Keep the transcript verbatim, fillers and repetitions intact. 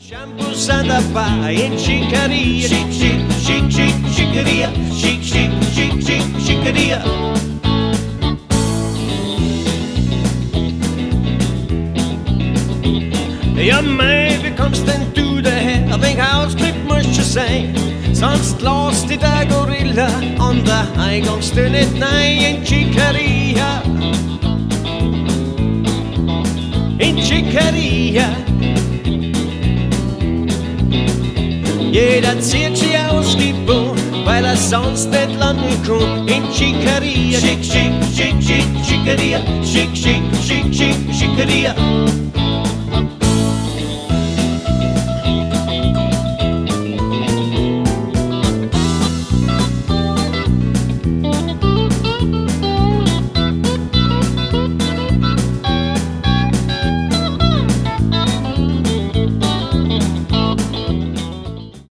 Shampoo Santa Bar in Chicaria, chic, chic, chic, chic, chicaria, chic, chic, chic, chic, chicaria. Ja, mig, vi konstant du det her, og vink afskrift måske sige. Sonst los die der Gorilla an der Eingangstür nicht nein in Chicaria. In Chicaria. Jeder zieht sich aus die Boot, weil er sonst nicht landen kann. In Chicaria. Chic, chic, chic, chic, Chicaria. Chic, chic, chic, chic, Chicaria.